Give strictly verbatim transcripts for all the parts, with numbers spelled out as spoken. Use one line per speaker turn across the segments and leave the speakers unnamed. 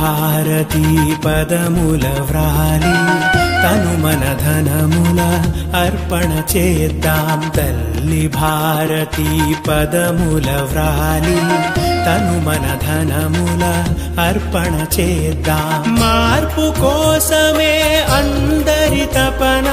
భారతి పదముల వ్రాలి తను మన ధనముల అర్పణ చేద్దాం. తల్లి భారతి పదముల వ్రాలి తను మన ధనముల అర్పణ చేద్దాం. మార్పు కోసమే అందరి తపన,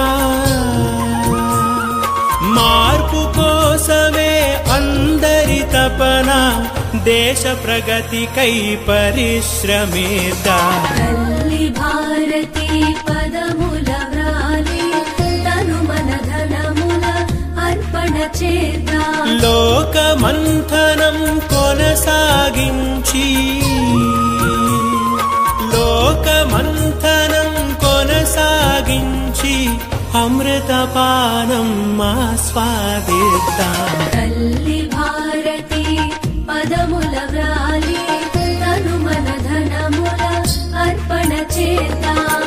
మార్పు కోసమే అందరి తపన, దేశ ప్రగతికై పరిశ్రమిద్దాం.
తల్లి భారతి పదముల వ్రాలి తను మన ధనముల అర్పణ చేద్దాం.
లోక మంథనం కొనసాగించి, లోక మంథనం కొనసాగించి అమృతపానం ఆస్వాదిద్దాం.
తల్లి భారతి పదముల వ్రాలి తను మన ధనముల అర్పణ చేద్దాం.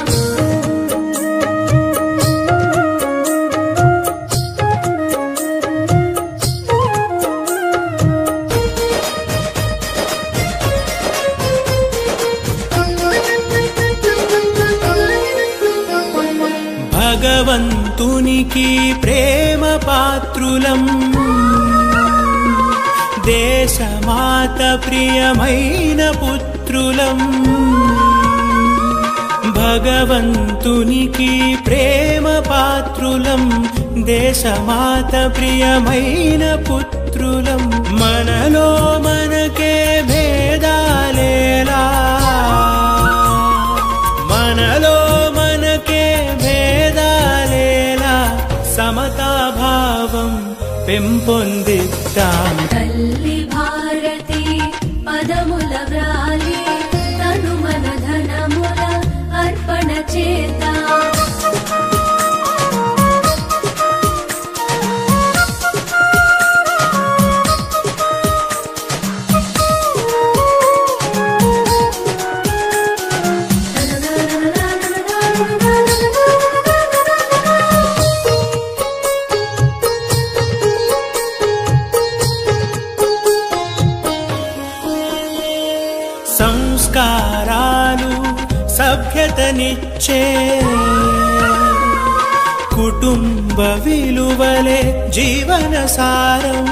భగవంతునికి ప్రేమ పాత్రులం, దేశమాత ప్రియమైన పుత్రులం. భగవంతునికి ప్రేమ పాత్రులం, దేశమాత ప్రియమైన పుత్రులం. మనలో మనకే భేదాలేలా, మనలో మనకే భేదాలేలా, సమతాభావం పెంపొందిద్దాం.
తల్లి భారతి పదముల వ్రాలి తను మన ధనముల అర్పణ చేద్దాం.
సంస్కారాలు సభ్యతనిచ్చే కుటుంబ విలువలే జీవన సారం.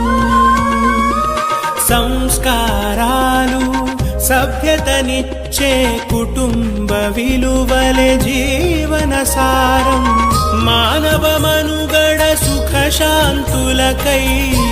సంస్కారాలు సభ్యతనిచ్చే కుటుంబ విలువలే జీవన సారం. మానవ మనుగడ సుఖ శాంతులకై,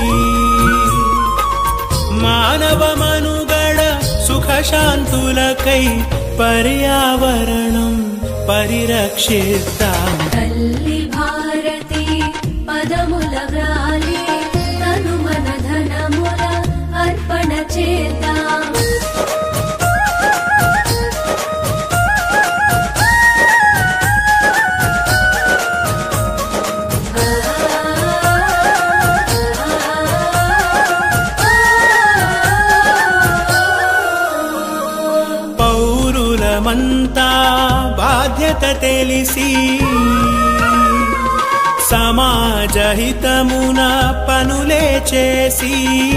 మానవ మనుగడ సుఖ శాంతులకై పర్యావరణం పరిరక్షిద్దాం.
తల్లి భారతి పదముల వ్రాలి తను మన ధనముల అర్పణ చేద్దాం.
పౌరులమంతా బాధ్యత తెలిసి సమాజ హితమున పనులే చేసి,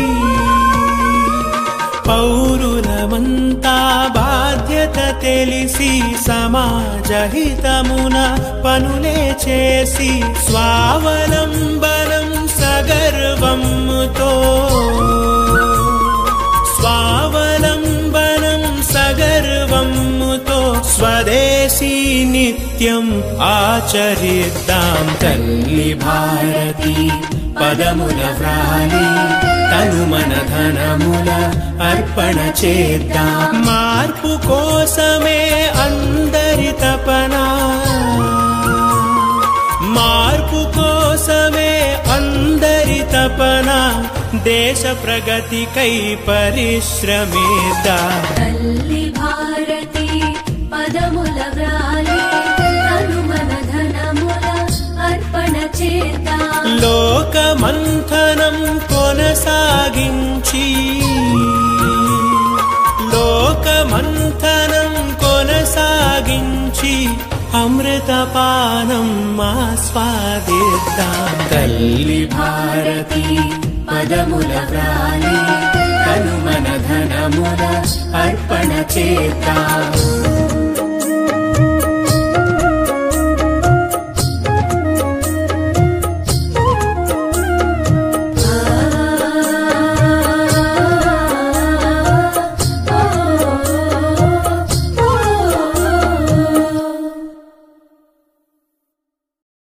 పౌరులమంతా బాధ్యత తెలిసి సమాజ హితమున పనులే చేసి స్వావలంబనం సగర్వముతో, స్వావలంబనం సగర్వముతో స్వదేశీ నిత్యం ఆచరిద్దాం. తల్లి భారతి పదముల వ్రాలి తను మన ధనముల అర్పణ చేద్దాం. మార్పు కోసమే అందరి తపన, మార్పు కోసమే అందరి తపన, దేశ ప్రగతికై పరిశ్రమిద్దాం.
తల్లి భారతి పదముల వ్రాలి తను మన ధనముల అర్పణ చేద్దాం.
లోక మంథనం కొనసాగించి, లోక మంథనం కొనసాగించి అమృతపానం ఆస్వాదిద్దాం. తల్లి భారతి పదముల వ్రాలి
తను మన ధనముల అర్పణ చేద్దాం.